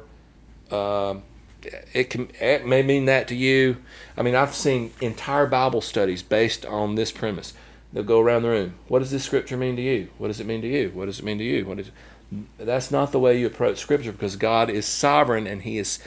uh, it, can, it may mean that to you. I mean, I've seen entire Bible studies based on this premise. They'll go around the room. What does this scripture mean to you? What does it mean to you? What does it mean to you? What is? That's not the way you approach Scripture, because God is sovereign and he is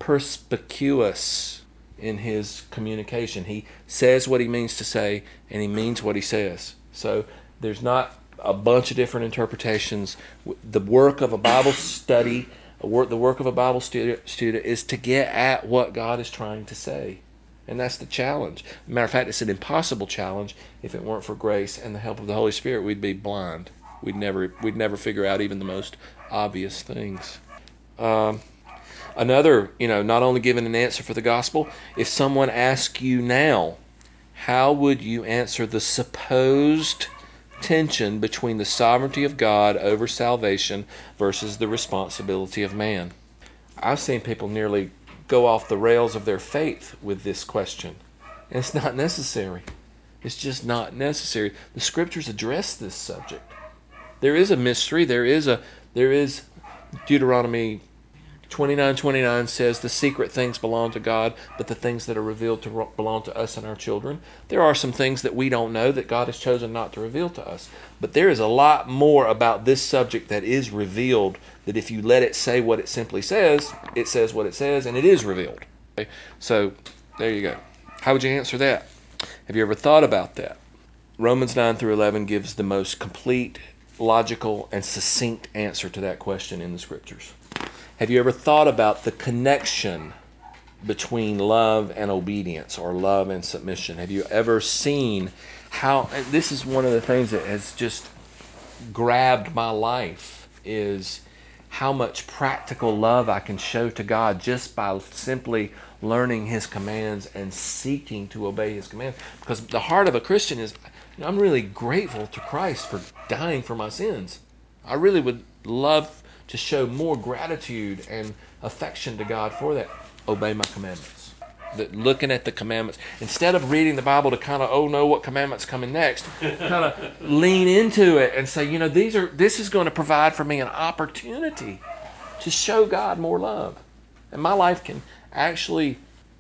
perspicuous in his communication. He says what he means to say, and he means what he says. So there's not a bunch of different interpretations. The work of a Bible study, a work, the work of a Bible student, student is to get at what God is trying to say. And that's the challenge. Matter of fact, it's an impossible challenge. If it weren't for grace and the help of the Holy Spirit, we'd be blind. We'd never, we'd never figure out even the most obvious things. Um, Another, you know, not only giving an answer for the gospel, if someone asks you now, how would you answer the supposed tension between the sovereignty of God over salvation versus the responsibility of man? I've seen people nearly go off the rails of their faith with this question. And it's not necessary. It's just not necessary. The scriptures address this subject. There is a mystery. There is a, there is Deuteronomy twenty-nine twenty-nine says the secret things belong to God, but the things that are revealed to belong to us and our children. There are some things that we don't know that God has chosen not to reveal to us. But there is a lot more about this subject that is revealed, that if you let it say what it simply says, it says what it says, and it is revealed. Okay? So there you go. How would you answer that? Have you ever thought about that? Romans nine through eleven gives the most complete, logical, and succinct answer to that question in the Scriptures. Have you ever thought about the connection between love and obedience, or love and submission? Have you ever seen how, this is one of the things that has just grabbed my life, is how much practical love I can show to God just by simply learning his commands and seeking to obey his commands. Because the heart of a Christian is, you know, I'm really grateful to Christ for dying for my sins. I really would love to show more gratitude and affection to God for that. Obey my commandments. That looking at the commandments, instead of reading the Bible to kind of, oh no, what commandment's coming next, kind of lean into it and say, you know, these are this is going to provide for me an opportunity to show God more love. And my life can actually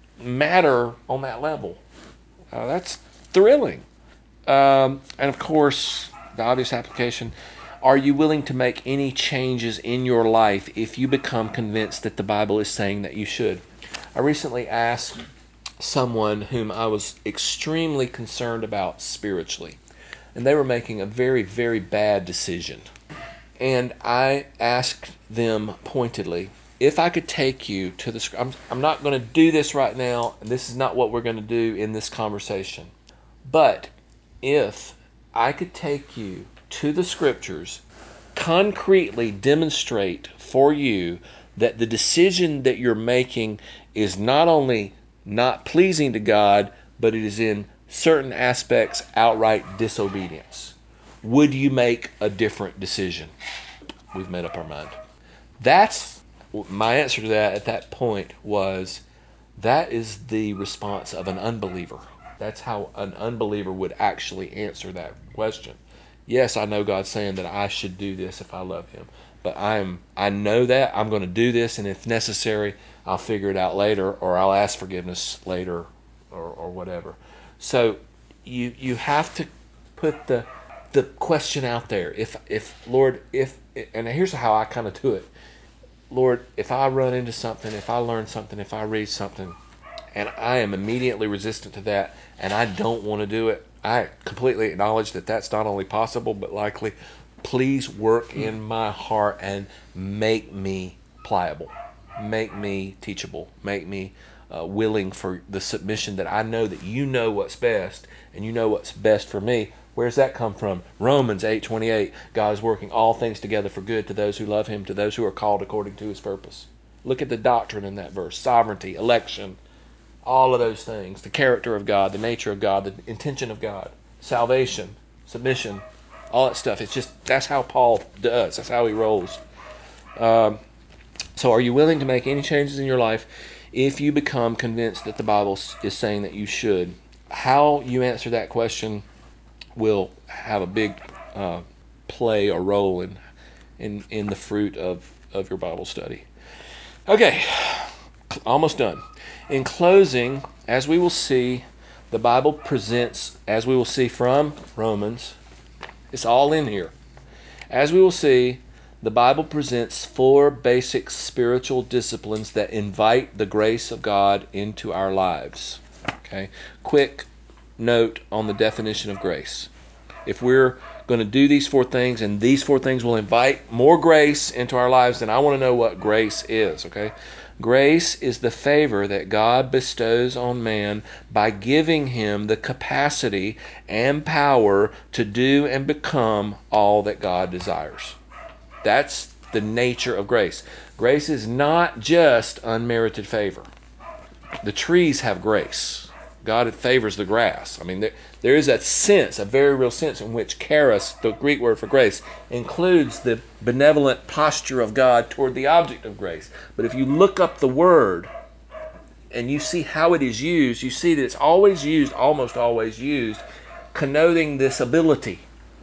matter on that level. Uh, that's thrilling. Um, and of course, the obvious application, Are you willing to make any changes in your life if you become convinced that the Bible is saying that you should? I recently asked someone whom I was extremely concerned about spiritually, and they were making a very, very bad decision. And I asked them pointedly, if I could take you to the I'm, I'm not going to do this right now, and this is not what we're going to do in this conversation. But if I could take you to the Scriptures, concretely demonstrate for you that the decision that you're making is not only not pleasing to God, but it is in certain aspects outright disobedience, would you make a different decision? We've made up our mind. That's my answer to that at that point was, that is the response of an unbeliever. That's how an unbeliever would actually answer that question. Yes, I know God's saying that I should do this if I love Him, but I'm I know that I'm going to do this, and if necessary, I'll figure it out later, or I'll ask forgiveness later, or, or whatever. So you you have to put the the question out there. If if Lord, if and here's how I kind of do it. Lord, if I run into something, if I learn something, if I read something, and I am immediately resistant to that, and I don't want to do it, I completely acknowledge that that's not only possible, but likely. Please work in my heart and make me pliable, make me teachable, make me uh, willing for the submission that I know that you know what's best, and you know what's best for me. Where's that come from? Romans eight twenty-eight. God is working all things together for good to those who love Him, to those who are called according to His purpose. Look at the doctrine in that verse. Sovereignty, election, all of those things. The character of God, the nature of God, the intention of God, salvation, submission, all that stuff. It's just, that's how Paul does. That's how he rolls. Um, so are you willing to make any changes in your life if you become convinced that the Bible is saying that you should? How you answer that question will have a big uh, play or role in, in in the fruit of, of your Bible study. Okay, almost done. In closing, as we will see, the Bible presents, as we will see from Romans, it's all in here. As we will see, the Bible presents four basic spiritual disciplines that invite the grace of God into our lives. Okay, quick note on the definition of grace. If we're going to do these four things, and these four things will invite more grace into our lives, then I want to know what grace is, okay? Grace is the favor that God bestows on man by giving him the capacity and power to do and become all that God desires. That's the nature of grace. Grace is not just unmerited favor. The trees have grace. God favors the grass. I mean, there, there is a sense, a very real sense, in which charis, the Greek word for grace, includes the benevolent posture of God toward the object of grace. But if you look up the word and you see how it is used, you see that it's always used, almost always used, connoting this ability.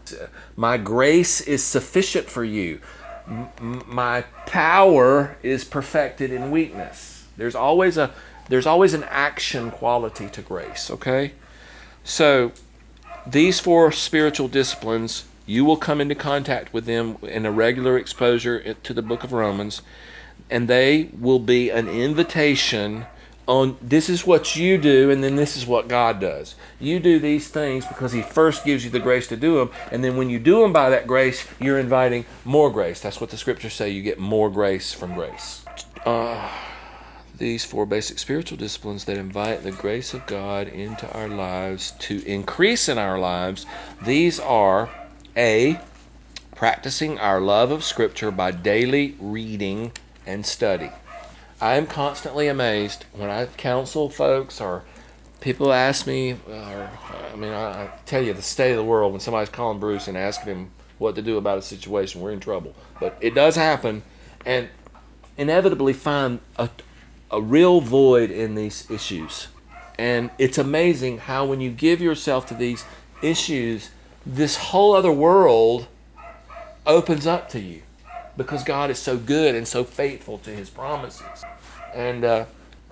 My grace is sufficient for you. M- my power is perfected in weakness. There's always a There's always an action quality to grace, okay? So, these four spiritual disciplines, you will come into contact with them in a regular exposure to the book of Romans, and they will be an invitation on, this is what you do, and then this is what God does. You do these things because He first gives you the grace to do them, and then when you do them by that grace, you're inviting more grace. That's what the scriptures say. You get more grace from grace. Uh... These four basic spiritual disciplines that invite the grace of God into our lives to increase in our lives, these are A, practicing our love of Scripture by daily reading and study. I am constantly amazed when I counsel folks or people ask me, or I mean, I, I tell you the state of the world when somebody's calling Bruce and asking him what to do about a situation, we're in trouble. But it does happen, and inevitably find a a real void in these issues. And it's amazing how when you give yourself to these issues, this whole other world opens up to you because God is so good and so faithful to His promises. And uh,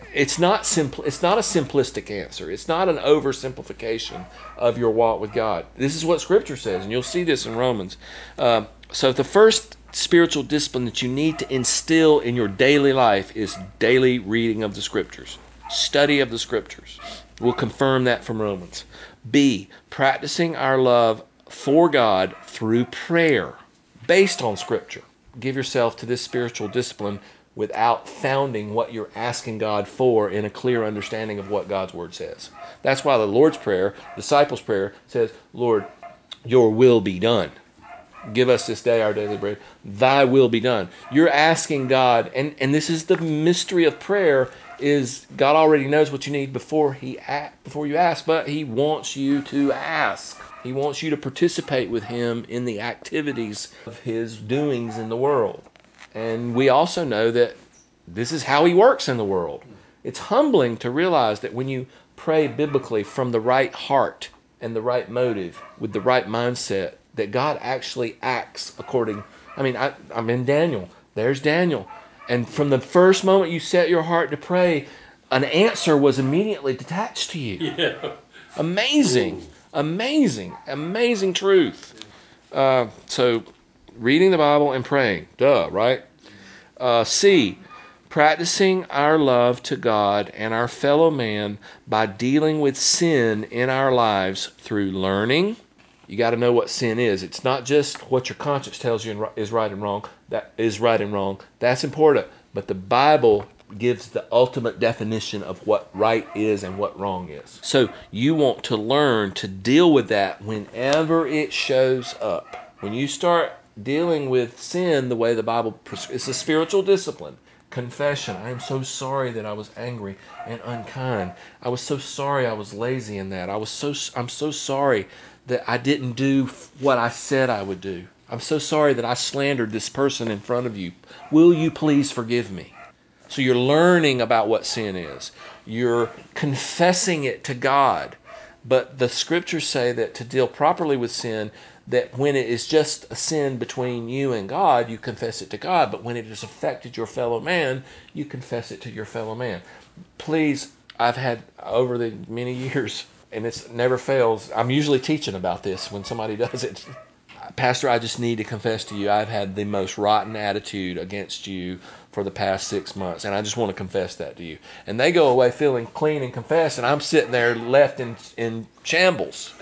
It's not simple. It's not a simplistic answer. It's not an oversimplification of your walk with God. This is what Scripture says, and you'll see this in Romans. Uh, so the first spiritual discipline that you need to instill in your daily life is daily reading of the Scriptures, study of the Scriptures. We'll confirm that from Romans. B, practicing our love for God through prayer, based on Scripture. Give yourself to this spiritual discipline without founding what you're asking God for in a clear understanding of what God's Word says. That's why the Lord's Prayer, disciples' prayer, says, Lord, your will be done. Give us this day our daily bread. Thy will be done. You're asking God, and, and this is the mystery of prayer, is God already knows what you need before he before you ask, but he wants you to ask. He wants you to participate with him in the activities of his doings in the world. And we also know that this is how he works in the world. It's humbling to realize that when you pray biblically from the right heart and the right motive, with the right mindset, that God actually acts according. I mean, I, I'm in Daniel. There's Daniel. And from the first moment you set your heart to pray, an answer was immediately detached to you. Yeah. Amazing. Ooh. Amazing. Amazing truth. Uh, so, reading the Bible and praying. Duh, right? Uh, C, practicing our love to God and our fellow man by dealing with sin in our lives through learning. You got to know what sin is. It's not just what your conscience tells you is right and wrong. That is right and wrong. That's important. But the Bible gives the ultimate definition of what right is and what wrong is. So you want to learn to deal with that whenever it shows up. When you start dealing with sin the way the Bible prescribes, it's a spiritual discipline. Confession. I am so sorry that I was angry and unkind. I was so sorry I was lazy in that. I was so I'm so sorry that I didn't do what I said I would do. I'm so sorry that I slandered this person in front of you. Will you please forgive me? So you're learning about what sin is. You're confessing it to God. But the scriptures say that to deal properly with sin, that when it is just a sin between you and God, you confess it to God. But when it has affected your fellow man, you confess it to your fellow man. Please, I've had over the many years, and it never fails, I'm usually teaching about this when somebody does it. Pastor, I just need to confess to you, I've had the most rotten attitude against you for the past six months, and I just want to confess that to you. And they go away feeling clean and confessed, and I'm sitting there left in in shambles.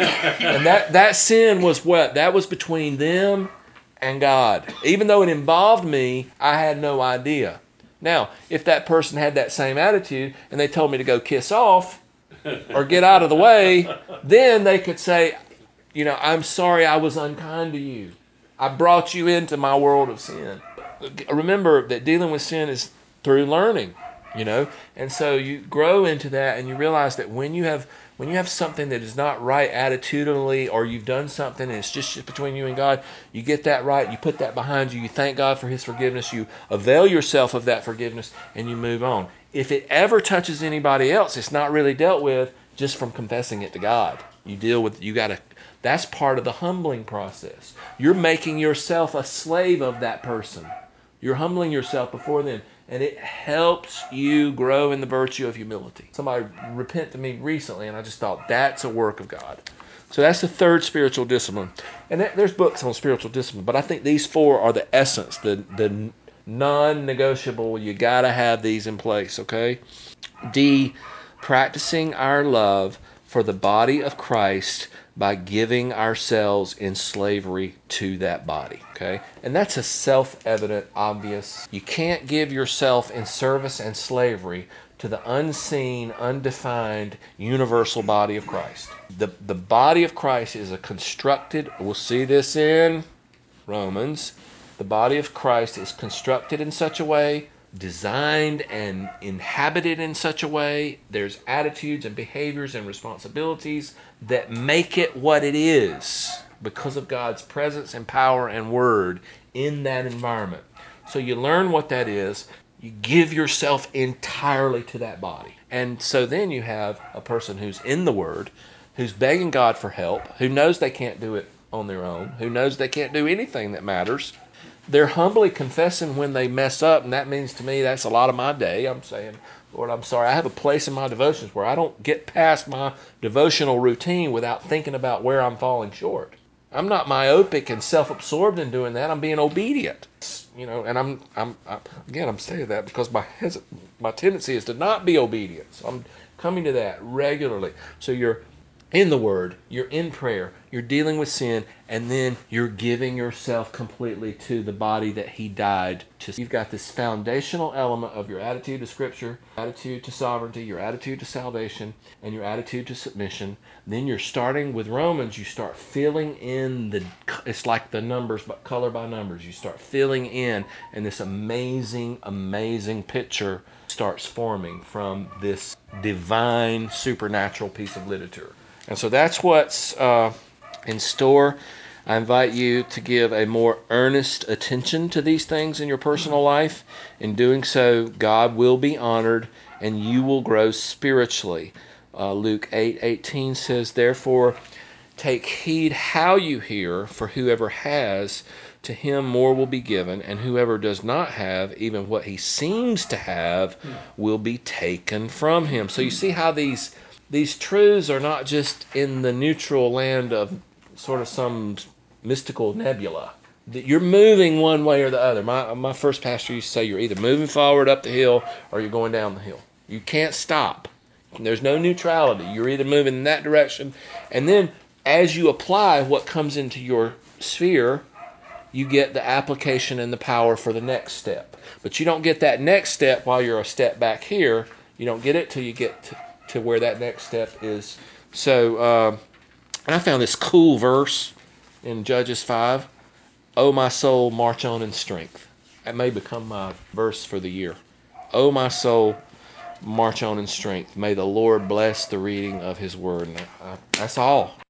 And that, that sin was what? That was between them and God. Even though it involved me, I had no idea. Now, if that person had that same attitude, and they told me to go kiss off, or get out of the way, then they could say, you know, I'm sorry I was unkind to you. I brought you into my world of sin. Remember that dealing with sin is through learning, you know, and so you grow into that, and you realize that when you have when you have something that is not right attitudinally, or you've done something and it's just between you and God, you get that right, you put that behind you, you thank God for his forgiveness, you avail yourself of that forgiveness, and you move on. If it ever touches anybody else, it's not really dealt with just from confessing it to God. You deal with, you got to, that's part of the humbling process. You're making yourself a slave of that person. You're humbling yourself before them, and it helps you grow in the virtue of humility. Somebody repented to me recently, and I just thought, that's a work of God. So that's the third spiritual discipline. And there's books on spiritual discipline, but I think these four are the essence, the, the non-negotiable. You got to have these in place, okay? D, practicing our love for the body of Christ by giving ourselves in slavery to that body, okay? And that's a self-evident, obvious. You can't give yourself in service and slavery to the unseen, undefined, universal body of Christ. The, the body of Christ is a constructed, we'll see this in Romans, the body of Christ is constructed in such a way, designed and inhabited in such a way, there's attitudes and behaviors and responsibilities that make it what it is because of God's presence and power and word in that environment. So you learn what that is, you give yourself entirely to that body. And so then you have a person who's in the word, who's begging God for help, who knows they can't do it on their own, who knows they can't do anything that matters, they're humbly confessing when they mess up, and that means to me that's a lot of my day. I'm saying, Lord, I'm sorry. I have a place in my devotions where I don't get past my devotional routine without thinking about where I'm falling short. I'm not myopic and self-absorbed in doing that. I'm being obedient, you know. And I'm, I'm, I'm again, I'm saying that because my my tendency is to not be obedient. So I'm coming to that regularly. So you're in the Word, you're in prayer, you're dealing with sin, and then you're giving yourself completely to the body that He died to. You've got this foundational element of your attitude to Scripture, attitude to sovereignty, your attitude to salvation, and your attitude to submission. Then you're starting with Romans, you start filling in the, it's like the numbers, but color by numbers. You start filling in, and this amazing, amazing picture starts forming from this divine, supernatural piece of literature. And so that's what's uh, in store. I invite you to give a more earnest attention to these things in your personal life. In doing so, God will be honored and you will grow spiritually. Uh, Luke eight eighteen says, "Therefore, take heed how you hear, for whoever has, to him more will be given, and whoever does not have, even what he seems to have, will be taken from him." So you see how these these truths are not just in the neutral land of sort of some mystical nebula. You're moving one way or the other. My my first pastor used to say you're either moving forward up the hill or you're going down the hill. You can't stop. There's no neutrality. You're either moving in that direction, and then as you apply what comes into your sphere, you get the application and the power for the next step. But you don't get that next step while you're a step back here. You don't get it till you get to, to where that next step is. So, uh, and I found this cool verse in Judges five. "O my soul, march on in strength." That may become my verse for the year. "O my soul, march on in strength. May the Lord bless the reading of His word." And I, I, that's all.